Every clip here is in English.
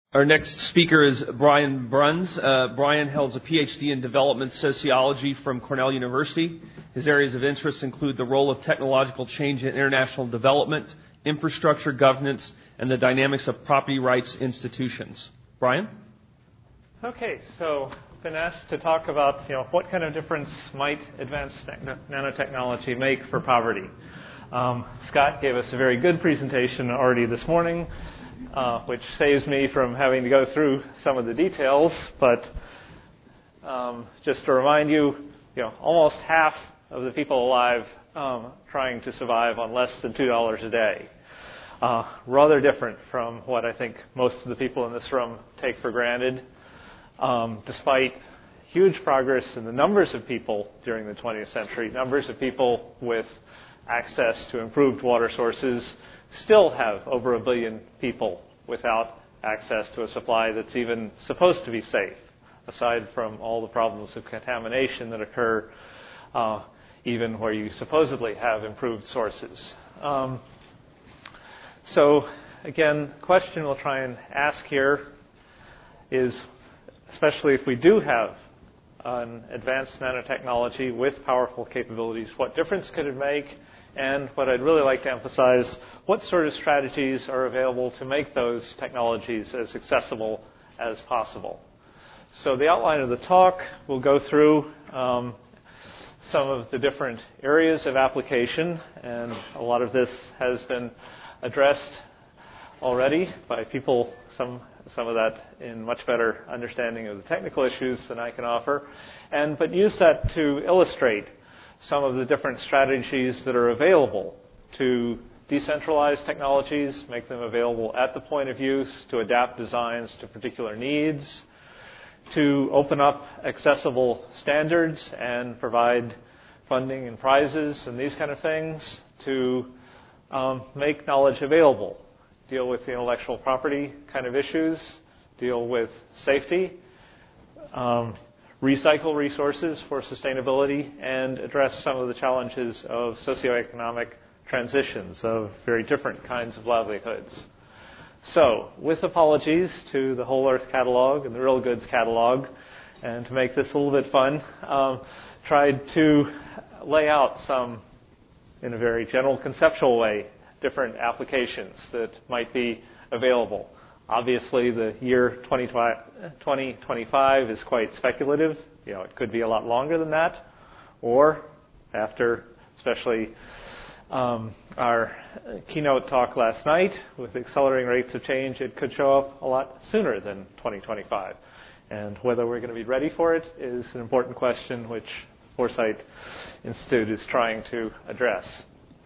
Our next speaker is Brian Bruns. Brian holds a PhD in development sociology from Cornell University. His areas of interest include the role of technological change in international development, infrastructure governance, and the dynamics of property rights institutions. Brian? Okay, so I've been asked to talk about what kind of difference might advanced nanotechnology make for poverty. Scott gave us a very good presentation already this morning, which saves me from having to go through some of the details. But just to remind you, almost half of the people alive trying to survive on less than $2 a day. Rather different from what I think most of the people in this room take for granted. Despite huge progress in the numbers of people during the 20th century, numbers of people with access to improved water sources still have over 1 billion people without access to a supply that's even supposed to be safe, aside from all the problems of contamination that occur even where you supposedly have improved sources. So again, the question we'll try and ask here is, especially if we do have an advanced nanotechnology with powerful capabilities, what difference could it make? And what I'd really like to emphasize, what sort of strategies are available to make those technologies as accessible as possible? So the outline of the talk will go through some of the different areas of application, and a lot of this has been addressed already by people, some of that in much better understanding of the technical issues than I can offer, but use that to illustrate some of the different strategies that are available to decentralize technologies, make them available at the point of use, to adapt designs to particular needs, to open up accessible standards and provide funding and prizes and these kind of things, to make knowledge available, deal with the intellectual property kind of issues, deal with safety, recycle resources for sustainability, and address some of the challenges of socioeconomic transitions of very different kinds of livelihoods. So, with apologies to the Whole Earth Catalog and the Real Goods Catalog, and to make this a little bit fun, tried to lay out some, in a very general conceptual way, different applications that might be available. Obviously, the year 2025 is quite speculative. It could be a lot longer than that. Or after, especially our keynote talk last night with accelerating rates of change, it could show up a lot sooner than 2025. And whether we're going to be ready for it is an important question which Foresight Institute is trying to address.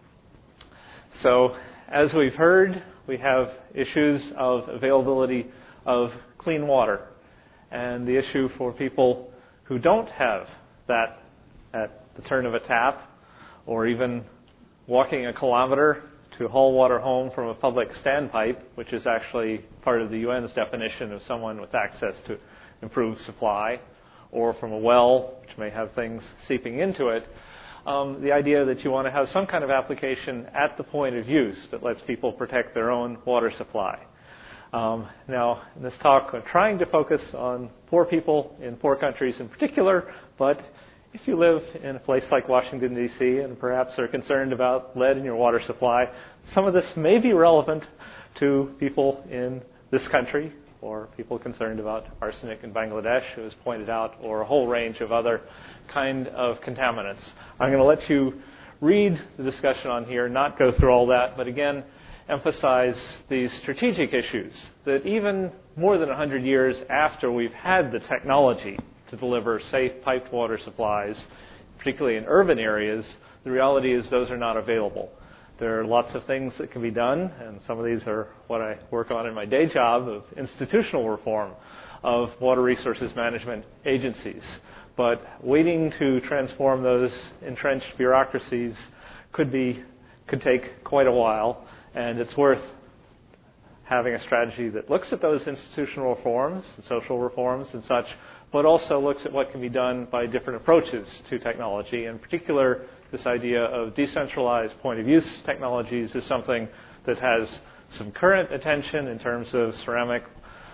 So, as we've heard, we have issues of availability of clean water. And the issue for people who don't have that at the turn of a tap, or even walking a kilometer to haul water home from a public standpipe, which is actually part of the UN's definition of someone with access to improved supply, or from a well, which may have things seeping into it, the idea that you want to have some kind of application at the point of use that lets people protect their own water supply. Now, in this talk, I'm trying to focus on poor people in poor countries in particular, but if you live in a place like Washington, D.C., and perhaps are concerned about lead in your water supply, some of this may be relevant to people in this country, or people concerned about arsenic in Bangladesh, who was pointed out, or a whole range of other kind of contaminants. I'm going to let you read the discussion on here, not go through all that, but again, emphasize these strategic issues that even more than 100 years after we've had the technology to deliver safe piped water supplies, particularly in urban areas, the reality is those are not available. There are lots of things that can be done, and some of these are what I work on in my day job of institutional reform of water resources management agencies. But waiting to transform those entrenched bureaucracies could take quite a while, and it's worth having a strategy that looks at those institutional reforms, and social reforms and such, but also looks at what can be done by different approaches to technology. In particular, this idea of decentralized point-of-use technologies is something that has some current attention in terms of ceramic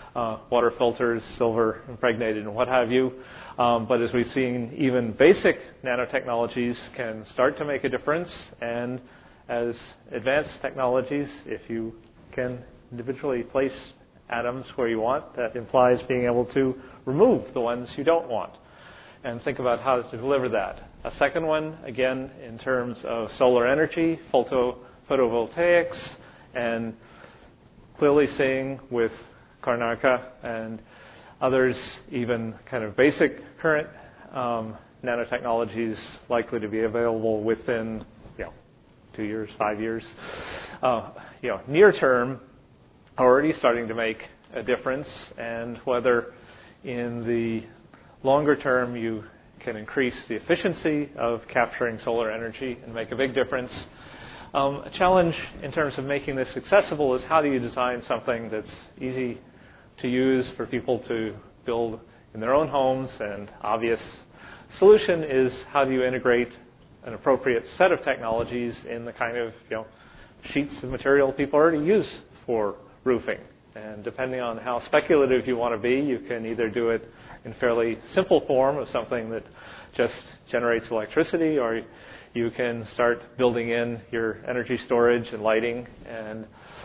water filters, silver impregnated, and what have you. But as we've seen, even basic nanotechnologies can start to make a difference. And as advanced technologies, if you can individually place atoms where you want, that implies being able to remove the ones you don't want. And think about how to deliver that. A second one, again, in terms of solar energy, photovoltaics, and clearly seeing with Karnaka and others, even kind of basic current nanotechnologies likely to be available within 2 years, 5 years. Near term, already starting to make a difference, and whether in the longer term you can increase the efficiency of capturing solar energy and make a big difference. A challenge in terms of making this accessible is how do you design something that's easy to use for people to build in their own homes, and obvious solution is how do you integrate an appropriate set of technologies in the kind of sheets of material people already use for roofing. And depending on how speculative you want to be, you can either do it in fairly simple form of something that just generates electricity, or you can start building in your energy storage and lighting and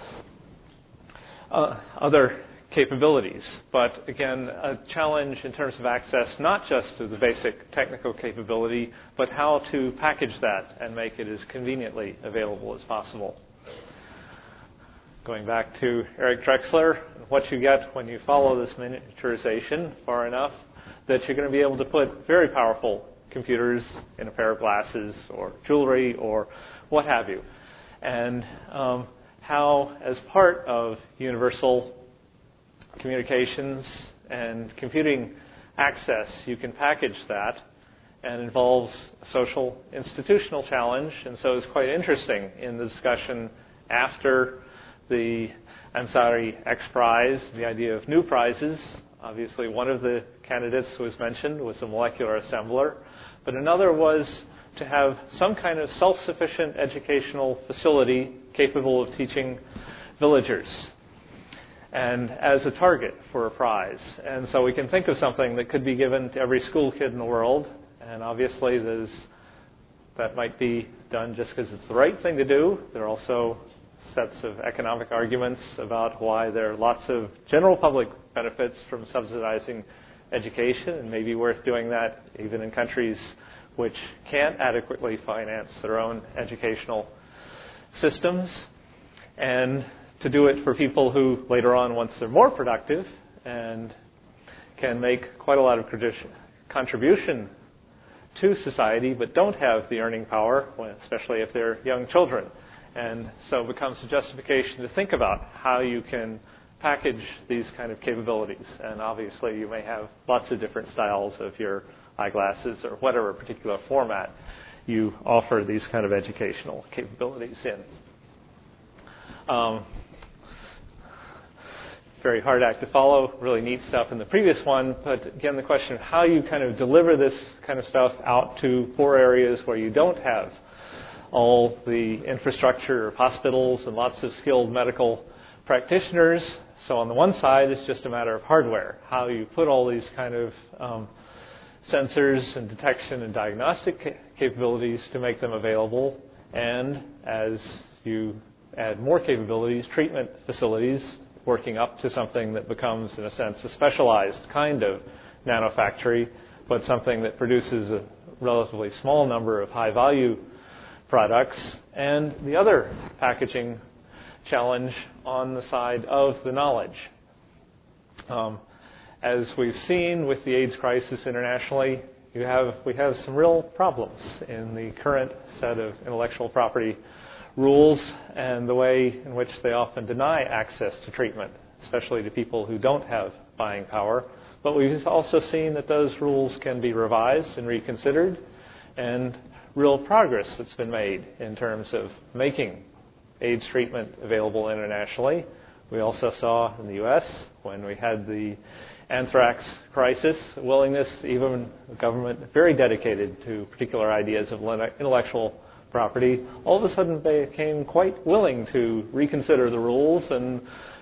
other capabilities. But again, a challenge in terms of access, not just to the basic technical capability, but how to package that and make it as conveniently available as possible. Going back to Eric Drexler, what you get when you follow this miniaturization far enough that you're going to be able to put very powerful computers in a pair of glasses or jewelry or what have you. And how, as part of universal communications and computing access, you can package that, and involves a social institutional challenge. And so it's quite interesting in the discussion after the Ansari X Prize, the idea of new prizes. Obviously, one of the candidates was mentioned was a molecular assembler, but another was to have some kind of self-sufficient educational facility capable of teaching villagers, and as a target for a prize. And so we can think of something that could be given to every school kid in the world, and obviously that might be done just because it's the right thing to do. There are also sets of economic arguments about why there are lots of general public benefits from subsidizing education, and maybe worth doing that even in countries which can't adequately finance their own educational systems, and to do it for people who later on, once they're more productive and can make quite a lot of contribution to society, but don't have the earning power, especially if they're young children. And so it becomes a justification to think about how you can package these kind of capabilities. And obviously you may have lots of different styles of your eyeglasses or whatever particular format you offer these kind of educational capabilities in. Very hard act to follow, really neat stuff in the previous one, but again, the question of how you kind of deliver this kind of stuff out to poor areas where you don't have all the infrastructure of hospitals and lots of skilled medical practitioners. So on the one side, it's just a matter of hardware, how you put all these kind of sensors and detection and diagnostic capabilities to make them available. And as you add more capabilities, treatment facilities, working up to something that becomes, in a sense, a specialized kind of nanofactory, but something that produces a relatively small number of high-value products. And the other packaging challenge on the side of the knowledge. As we've seen with the AIDS crisis internationally, we have some real problems in the current set of intellectual property rules and the way in which they often deny access to treatment, especially to people who don't have buying power. But we've also seen that those rules can be revised and reconsidered, and real progress that's been made in terms of making AIDS treatment available internationally. We also saw in the U.S., when we had the anthrax crisis, willingness, even a government very dedicated to particular ideas of intellectual property, all of a sudden became quite willing to reconsider the rules and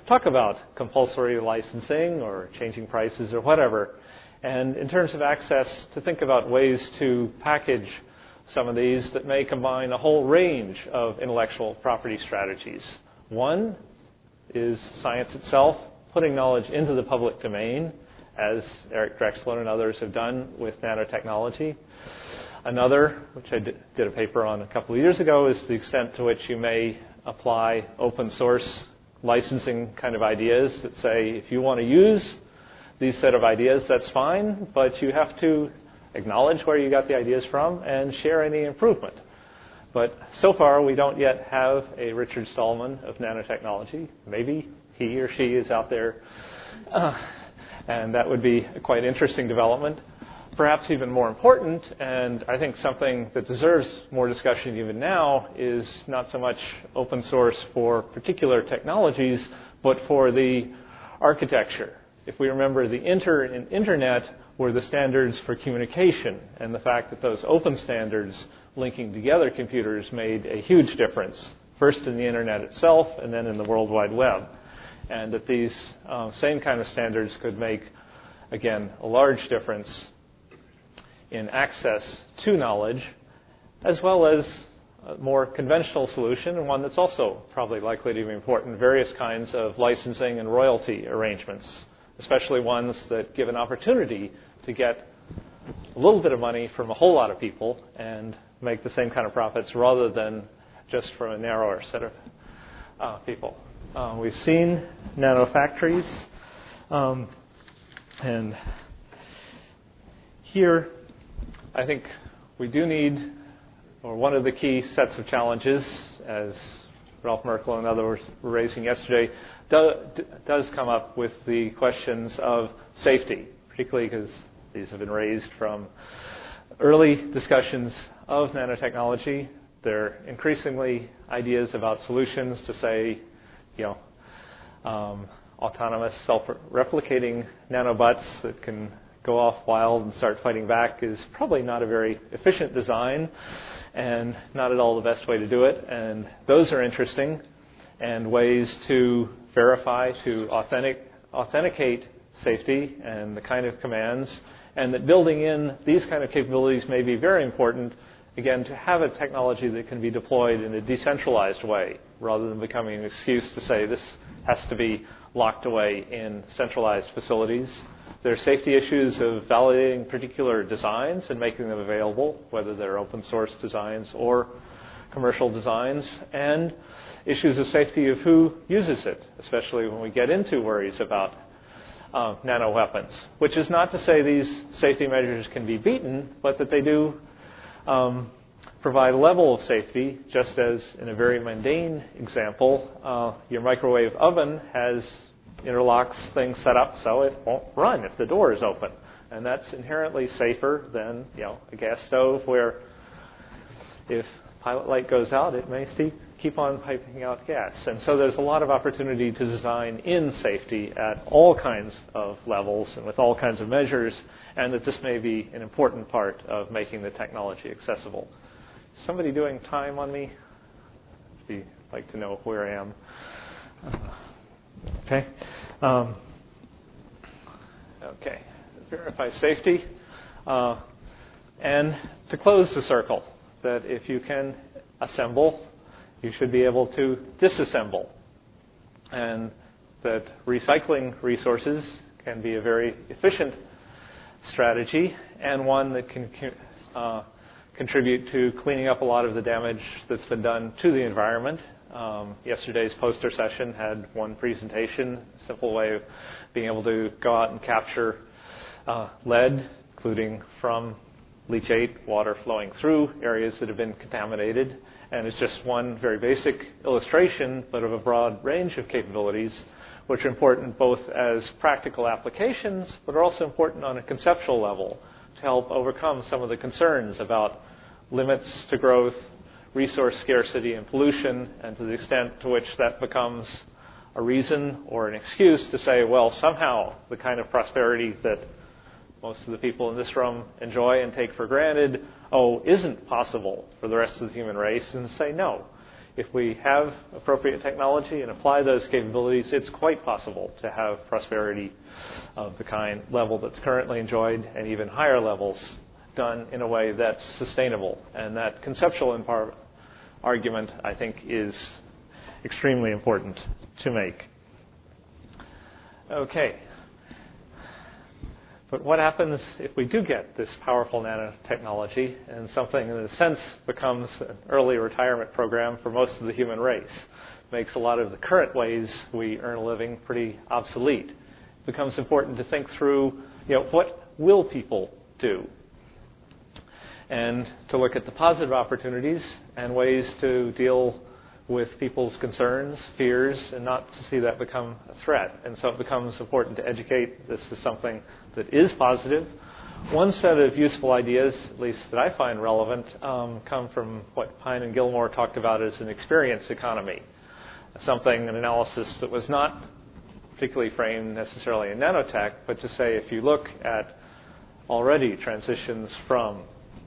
talk about compulsory licensing or changing prices or whatever. And in terms of access, to think about ways to package some of these that may combine a whole range of intellectual property strategies. One is science itself, putting knowledge into the public domain, as Eric Drexler and others have done with nanotechnology. Another, which I did a paper on a couple of years ago, is the extent to which you may apply open source licensing kind of ideas that say, if you want to use these set of ideas, that's fine, but you have to acknowledge where you got the ideas from and share any improvement. But so far, we don't yet have a Richard Stallman of nanotechnology. Maybe he or she is out there, and that would be a quite interesting development. Perhaps even more important, and I think something that deserves more discussion even now, is not so much open source for particular technologies, but for the architecture. If we remember, the internet were the standards for communication, and the fact that those open standards linking together computers made a huge difference, first in the internet itself and then in the World Wide Web. And that these same kind of standards could make, again, a large difference in access to knowledge, as well as a more conventional solution, and one that's also probably likely to be important, various kinds of licensing and royalty arrangements, especially ones that give an opportunity to get a little bit of money from a whole lot of people and make the same kind of profits rather than just from a narrower set of people. We've seen nanofactories, and here I think we do need, or one of the key sets of challenges, as Ralph Merkel and others were raising yesterday, does come up with the questions of safety, particularly because these have been raised from early discussions of nanotechnology. There are increasingly ideas about solutions to say, autonomous, self-replicating nanobots that can go off wild and start fighting back is probably not a very efficient design and not at all the best way to do it. And those are interesting, and ways to verify, to authenticate safety and the kind of commands, and that building in these kind of capabilities may be very important, again, to have a technology that can be deployed in a decentralized way rather than becoming an excuse to say this has to be locked away in centralized facilities. There are safety issues of validating particular designs and making them available, whether they're open source designs or commercial designs, and issues of safety of who uses it, especially when we get into worries about nanoweapons, which is not to say these safety measures can be beaten, but that they do provide a level of safety, just as in a very mundane example, your microwave oven has interlocks things set up so it won't run if the door is open. And that's inherently safer than a gas stove where if pilot light goes out, it may keep on piping out gas. And so there's a lot of opportunity to design in safety at all kinds of levels and with all kinds of measures, and that this may be an important part of making the technology accessible. Somebody doing time on me? I'd like to know where I am. Okay. Okay. Verify safety. And to close the circle, that if you can assemble, you should be able to disassemble. And that recycling resources can be a very efficient strategy, and one that can contribute to cleaning up a lot of the damage that's been done to the environment. Yesterday's poster session had one presentation, a simple way of being able to go out and capture lead, including from leachate water flowing through areas that have been contaminated. And it's just one very basic illustration, but of a broad range of capabilities, which are important both as practical applications, but are also important on a conceptual level to help overcome some of the concerns about limits to growth, resource scarcity, and pollution, and to the extent to which that becomes a reason or an excuse to say, well, somehow the kind of prosperity that most of the people in this room enjoy and take for granted, isn't possible for the rest of the human race, and say, no. if we have appropriate technology and apply those capabilities, it's quite possible to have prosperity of the kind level that's currently enjoyed and even higher levels done in a way that's sustainable. And that conceptual argument, I think, is extremely important to make. Okay. But what happens if we do get this powerful nanotechnology and something in a sense becomes an early retirement program for most of the human race? Makes a lot of the current ways we earn a living pretty obsolete. It becomes important to think through, what will people do? And to look at the positive opportunities and ways to deal with people's concerns, fears, and not to see that become a threat. And so it becomes important to educate. This is something that is positive. One set of useful ideas, at least that I find relevant, come from what Pine and Gilmore talked about as an experience economy. An analysis that was not particularly framed necessarily in nanotech, but to say if you look at already transitions from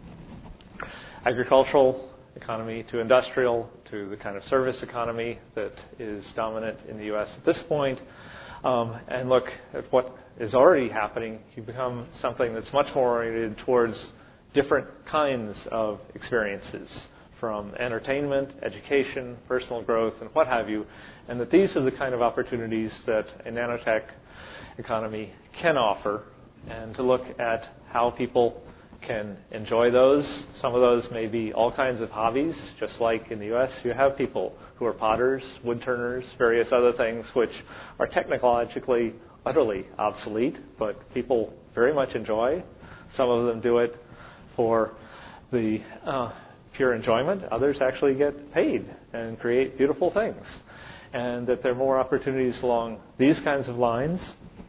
agricultural economy to industrial to the kind of service economy that is dominant in the U.S. at this point, and look at what is already happening, you become something that's much more oriented towards different kinds of experiences, from entertainment, education, personal growth, and what have you, and that these are the kind of opportunities that a nanotech economy can offer, and to look at how people can enjoy those. Some of those may be all kinds of hobbies, just like in the U.S. you have people who are potters, woodturners, various other things which are technologically utterly obsolete, but people very much enjoy. Some of them do it for the pure enjoyment. Others actually get paid and create beautiful things. And that there are more opportunities along these kinds of lines.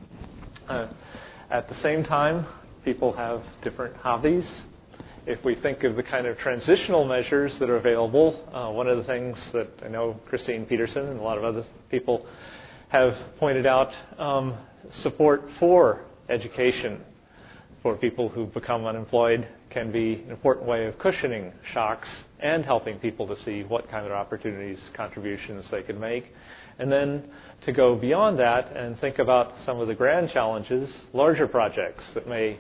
At the same time, people have different hobbies. If we think of the kind of transitional measures that are available, one of the things that I know Christine Peterson and a lot of other people have pointed out, support for education for people who become unemployed can be an important way of cushioning shocks and helping people to see what kind of opportunities, contributions they can make. And then to go beyond that and think about some of the grand challenges, larger projects that may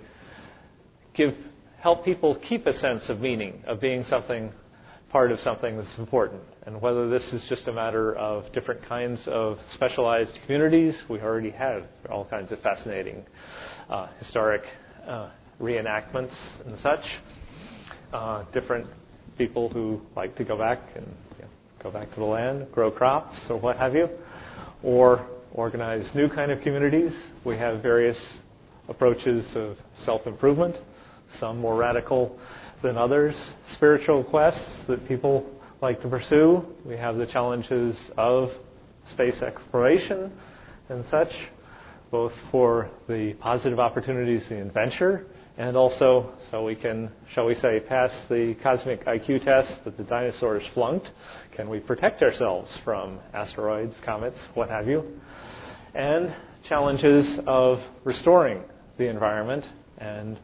help people keep a sense of meaning, of being part of something that's important. And whether this is just a matter of different kinds of specialized communities, we already have all kinds of fascinating historic reenactments and such. Different people who like to go back to the land, grow crops or what have you, or organize new kind of communities. We have various approaches of self-improvement, some more radical than others. Spiritual quests that people like to pursue. We have the challenges of space exploration and such, both for the positive opportunities in adventure and also so we can, shall we say, pass the cosmic IQ test that the dinosaurs flunked. Can we protect ourselves from asteroids, comets, what have you? And challenges of restoring the environment and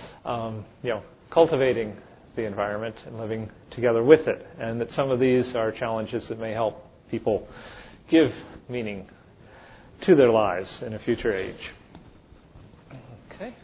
cultivating the environment and living together with it. And that some of these are challenges that may help people give meaning to their lives in a future age. Okay.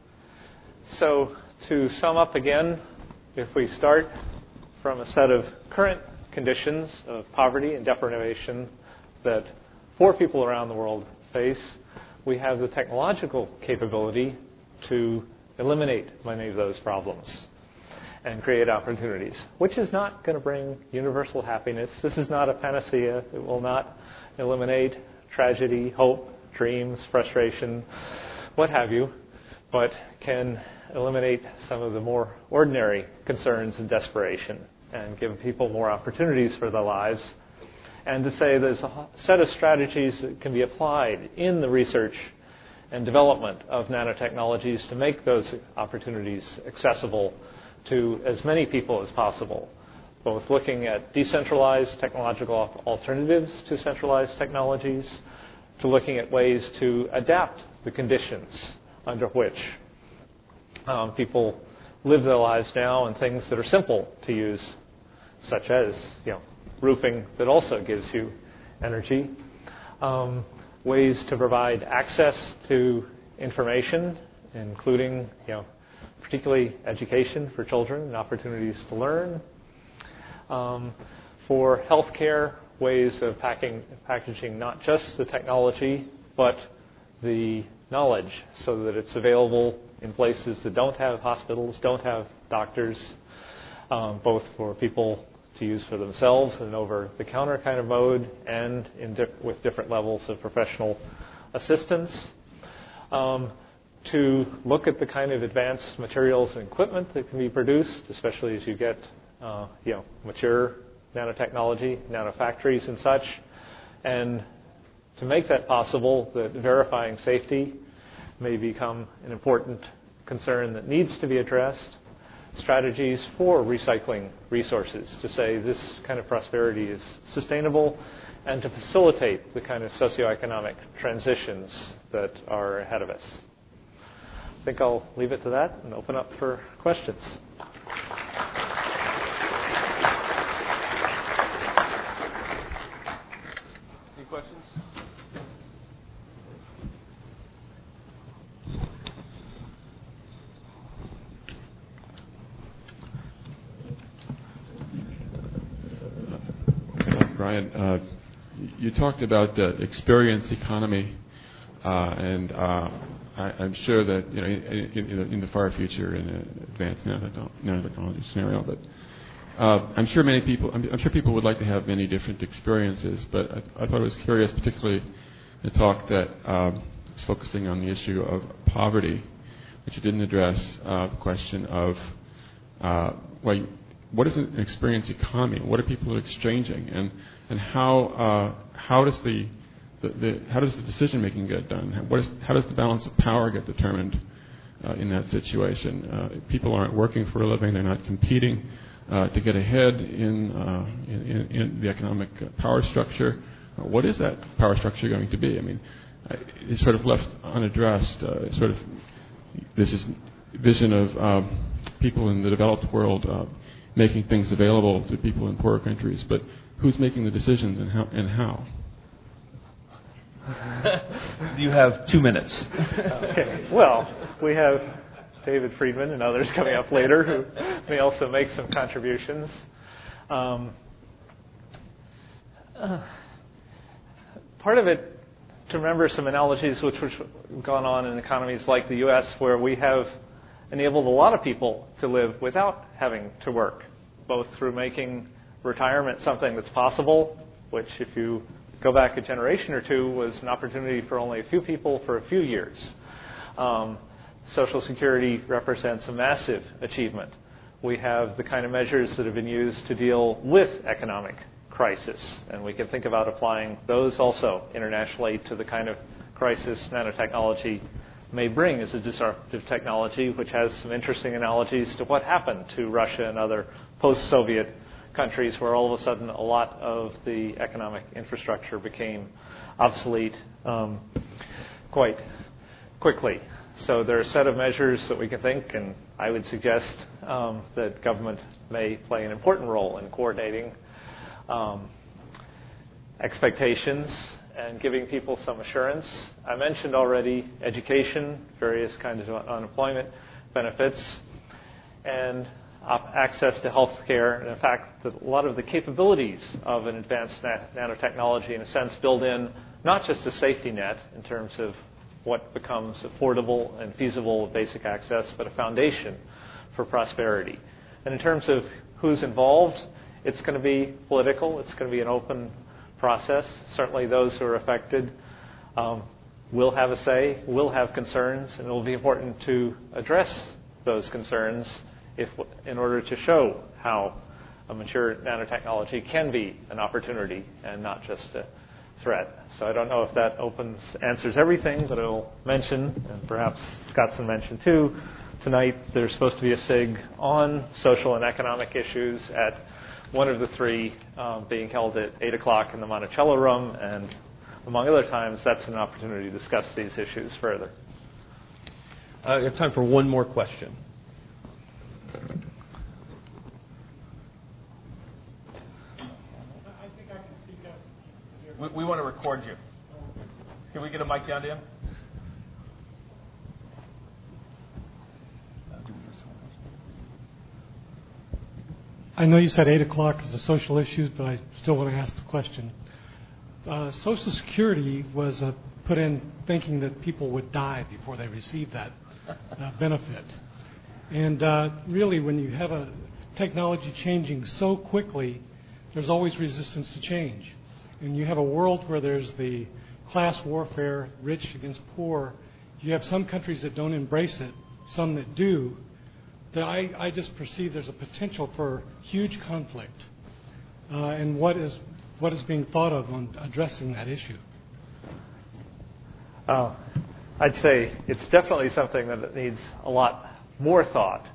So to sum up again, if we start from a set of current conditions of poverty and deprivation that poor people around the world face, we have the technological capability to eliminate many of those problems and create opportunities, which is not going to bring universal happiness. This is not a panacea. It will not eliminate tragedy, hope, dreams, frustration, what have you, but can eliminate some of the more ordinary concerns and desperation and give people more opportunities for their lives. And to say there's a set of strategies that can be applied in the research and development of nanotechnologies to make those opportunities accessible to as many people as possible, both looking at decentralized technological alternatives to centralized technologies, to looking at ways to adapt the conditions under which people live their lives now, and things that are simple to use, such as roofing that also gives you energy. Ways to provide access to information, including, particularly education for children and opportunities to learn. For healthcare, ways of packaging not just the technology, but the knowledge so that it's available in places that don't have hospitals, don't have doctors, both for people to use for themselves in an over-the-counter kind of mode and with different levels of professional assistance. To look at the kind of advanced materials and equipment that can be produced, especially as you get mature nanotechnology, nanofactories and such, and to make that possible, that verifying safety may become an important concern that needs to be addressed. Strategies for recycling resources to say this kind of prosperity is sustainable and to facilitate the kind of socioeconomic transitions that are ahead of us. I think I'll leave it to that and open up for questions. Any questions? Brian, you talked about the experience economy, and I'm sure that in the far future, in an advanced nanotechnology scenario, but I'm sure people would like to have many different experiences. But I thought it was curious, particularly the talk that was focusing on the issue of poverty, which you didn't address. The question of what is an experience economy? What are people exchanging, and how does the decision making get done? How does the balance of power get determined in that situation? People aren't working for a living; they're not competing to get ahead in the economic power structure. What is that power structure going to be? I mean, it's sort of left unaddressed. Sort of this vision of people in the developed world making things available to people in poorer countries, but who's making the decisions and how? You have 2 minutes. Okay. Well, we have David Friedman and others coming up later who may also make some contributions. Part of it, to remember some analogies which have gone on in economies like the U.S., where we have enabled a lot of people to live without having to work, both through making retirement something that's possible, which if you go back a generation or two was an opportunity for only a few people for a few years. Social Security represents a massive achievement. We have the kind of measures that have been used to deal with economic crisis, and we can think about applying those also internationally to the kind of crisis nanotechnology may bring as a disruptive technology, which has some interesting analogies to what happened to Russia and other post-Soviet countries where all of a sudden a lot of the economic infrastructure became obsolete quite quickly. So there are a set of measures that we can think, and I would suggest that government may play an important role in coordinating expectations and giving people some assurance. I mentioned already education, various kinds of unemployment benefits, and access to health care. And in fact, a lot of the capabilities of an advanced nanotechnology, in a sense, build in not just a safety net in terms of what becomes affordable and feasible basic access, but a foundation for prosperity. And in terms of who's involved, it's going to be political. It's going to be an open process. Certainly those who are affected will have a say, will have concerns, and it will be important to address those concerns in order to show how a mature nanotechnology can be an opportunity and not just a threat. So I don't know if that answers everything, but I'll mention, and perhaps Scottson mentioned too, tonight there's supposed to be a SIG on social and economic issues at one of the three being held at 8 o'clock in the Monticello room, and among other times, that's an opportunity to discuss these issues further. We have time for one more question. we want to record you. Can we get a mic down to him? I know you said 8 o'clock is the social issues, but I still want to ask the question. Social Security was put in thinking that people would die before they received that benefit. And really, when you have a technology changing so quickly, there's always resistance to change. And you have a world where there's the class warfare, rich against poor. You have some countries that don't embrace it, some that do. That I just perceive there's a potential for huge conflict. And what is being thought of on addressing that issue? I'd say it's definitely something that needs a lot more thought.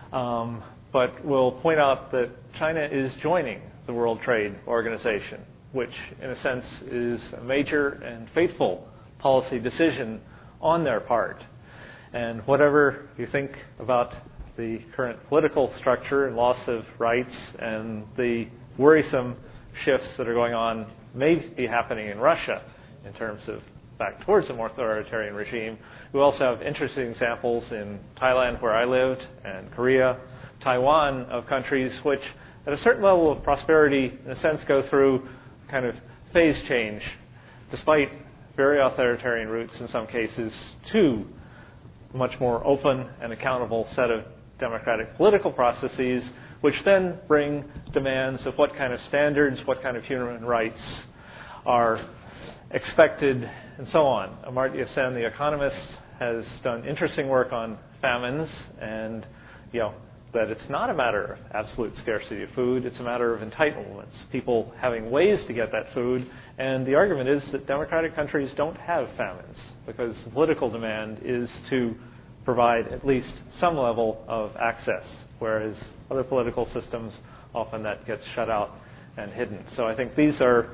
But we'll point out that China is joining the World Trade Organization, which in a sense is a major and fateful policy decision on their part. And whatever you think about the current political structure and loss of rights and the worrisome shifts that are going on may be happening in Russia in terms of back towards a more authoritarian regime. We also have interesting examples in Thailand, where I lived, and Korea, Taiwan, of countries which at a certain level of prosperity, in a sense, go through kind of phase change, despite very authoritarian roots in some cases, to a much more open and accountable set of democratic political processes, which then bring demands of what kind of standards, what kind of human rights are expected, and so on. Amartya Sen, the economist, has done interesting work on famines, and that it's not a matter of absolute scarcity of food, it's a matter of entitlements, people having ways to get that food. And the argument is that democratic countries don't have famines, because the political demand is to provide at least some level of access, whereas other political systems, often that gets shut out and hidden. So I think these are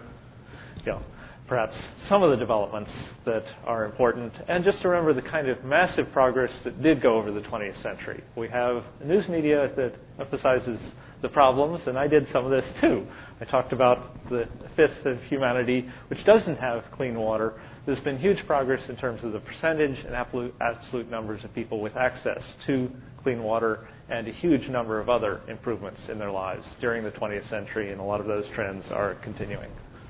perhaps some of the developments that are important. And just to remember the kind of massive progress that did go over the 20th century. We have a news media that emphasizes the problems, and I did some of this too. I talked about the fifth of humanity, which doesn't have clean water. There's been huge progress in terms of the percentage and absolute numbers of people with access to clean water, and a huge number of other improvements in their lives during the 20th century, and a lot of those trends are continuing.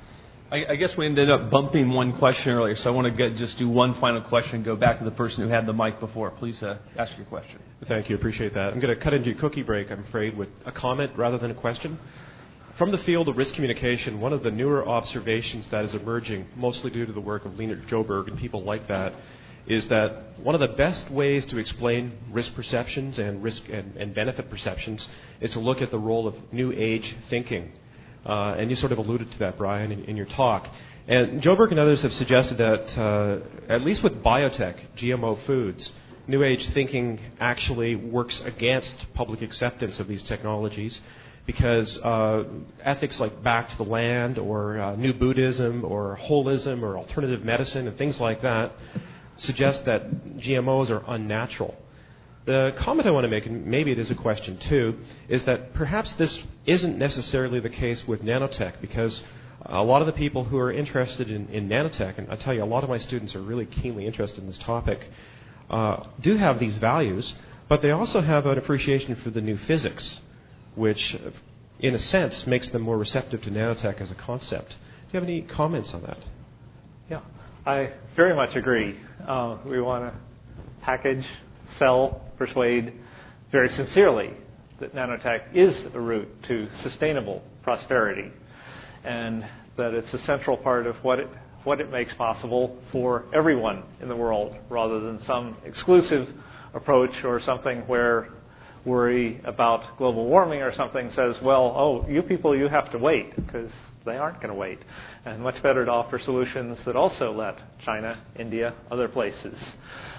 I guess we ended up bumping one question earlier, so I want to just do one final question and go back to the person who had the mic before. Please ask your question. Thank you. Appreciate that. I'm going to cut into your cookie break, I'm afraid, with a comment rather than a question. From the field of risk communication, one of the newer observations that is emerging, mostly due to the work of Leonard Joberg and people like that, is that one of the best ways to explain risk perceptions and risk and benefit perceptions is to look at the role of new age thinking. And you sort of alluded to that, Brian, in your talk. And Joberg and others have suggested that, at least with biotech, GMO foods, New Age thinking actually works against public acceptance of these technologies, because ethics like Back to the Land or New Buddhism or holism or alternative medicine and things like that suggest that GMOs are unnatural. The comment I want to make, and maybe it is a question too, is that perhaps this isn't necessarily the case with nanotech, because a lot of the people who are interested in nanotech, and I tell you, a lot of my students are really keenly interested in this topic, do have these values, but they also have an appreciation for the new physics, which, in a sense, makes them more receptive to nanotech as a concept. Do you have any comments on that? Yeah, I very much agree. We want to package, sell, persuade very sincerely that nanotech is a route to sustainable prosperity, and that it's a central part of what it makes possible for everyone in the world, rather than some exclusive approach or something where worry about global warming or something says, well, you people, you have to wait, because they aren't going to wait. And much better to offer solutions that also let China, India, other places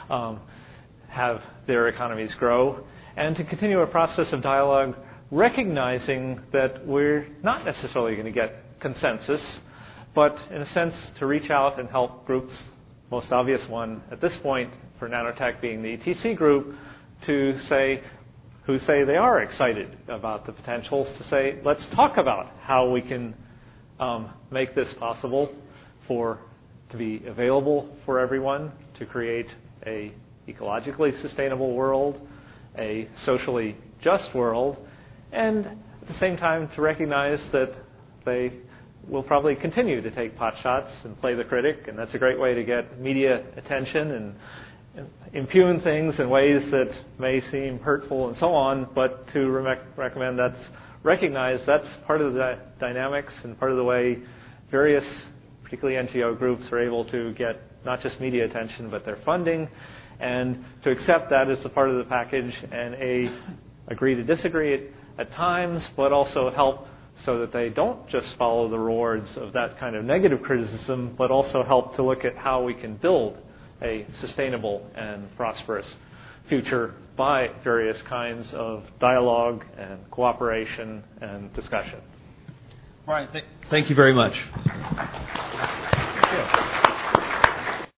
have their economies grow, and to continue a process of dialogue, recognizing that we're not necessarily going to get consensus, but in a sense to reach out and help groups, most obvious one at this point for nanotech being the ETC group, who say they are excited about the potentials, to say, let's talk about how we can make this possible, to be available for everyone, to create a ecologically sustainable world, a socially just world, and at the same time to recognize that they will probably continue to take pot shots and play the critic, and that's a great way to get media attention and impugn things in ways that may seem hurtful and so on, but to recognize that's part of the dynamics and part of the way various, particularly NGO groups, are able to get not just media attention, but their funding, and to accept that as a part of the package and agree to disagree at times, but also help so that they don't just follow the roars of that kind of negative criticism, but also help to look at how we can build a sustainable and prosperous future by various kinds of dialogue and cooperation and discussion. Brian, thank you very much. Thank you.